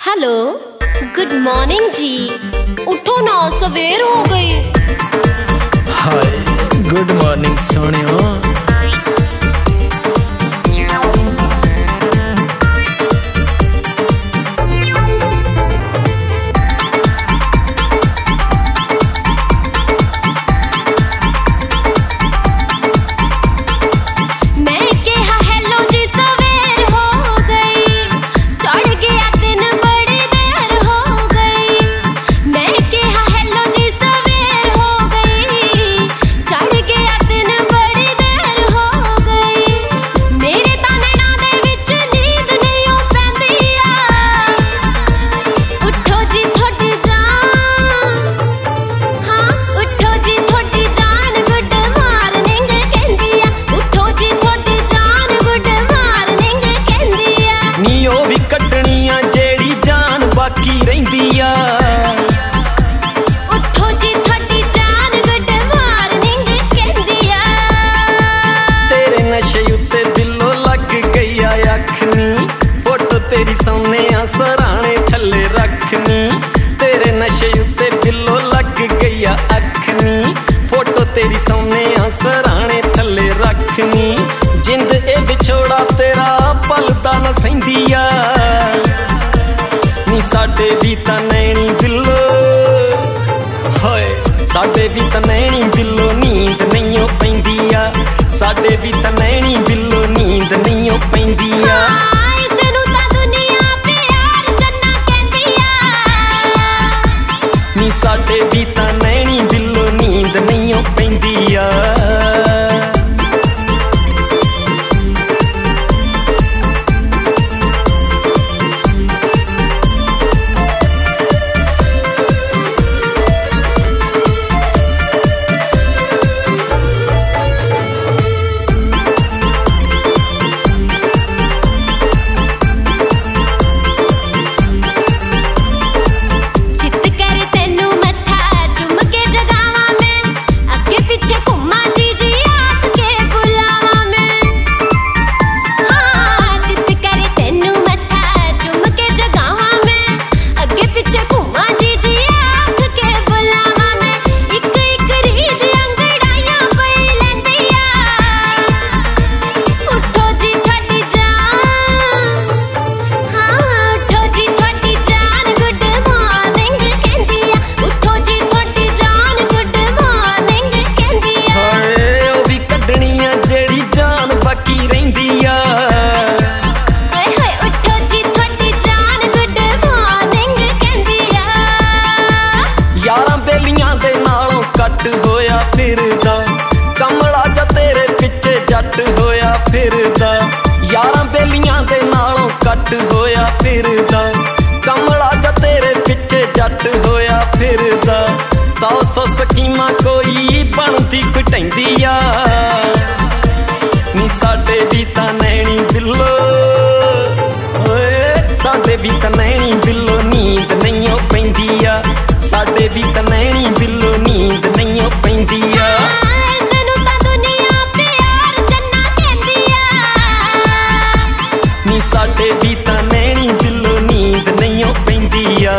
Hello good morning जी। उठो ना, सवेर हो गई। हाय गुड मॉर्निंग सोनियो। तेरी सोने सराणे थले रखनी, तेरे नशे उत्ते दिलों लग गई अखनी। फोटो तेरी सोने सराणे थले रखनी। जिंद ए विछोड़ा तेरा पलदा न सहिंदिया नी साडे भी तां नैनी दिलो। होए साडे भी तां नैनी दिलो नींद नहीं पैंदिया। साडे भी तां नैनी दिलो नींद नहीं पैंदिया। साडे भी तां नैनी दिलों नींद नहीं पैंदिया। होया फिरदा कमला जा तेरे पिछे जट होया फिरदा। यारां बेलियां दे नालों कट होया फिरदा। कमला जा तेरे पिछे जट होया फिरदा। सौ सौ स्कीमां कोई बनदी घटैंदिया नी साडे भी तां नैनी दिलो। साडे भी तां नैनी दिलो नींद नहीं पैंदिया। साडे भी तां नैनी दिलो नींद नहीं पैंदिया। नी साडे भी तां नैनी दिलो नींद नहीं पैंदिया।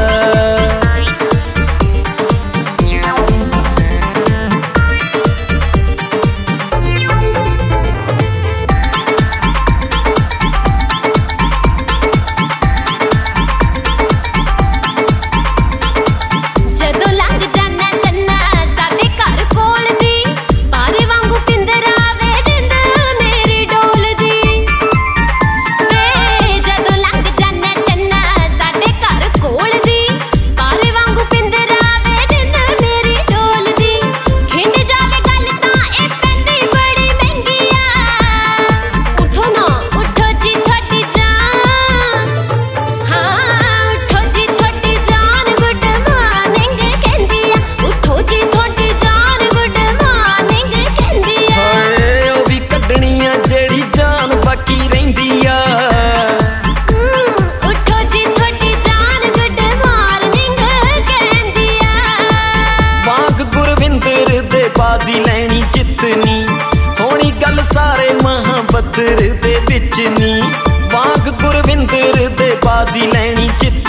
बाजी लैनी जितनी होनी गल सारे महाबद्र दे विच नी। वांग गुरविंदर दे बाजी लैनी जितनी।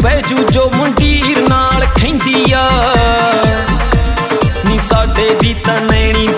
ਬੈਜੂ ਜੋ ਮੁੰਡੀਰ ਨਾਲ ਖੈਂਦੀ ਆ ਨੀ ਸਾਡੇ ਦੀ ਤਾਂ ਨੈਣੀ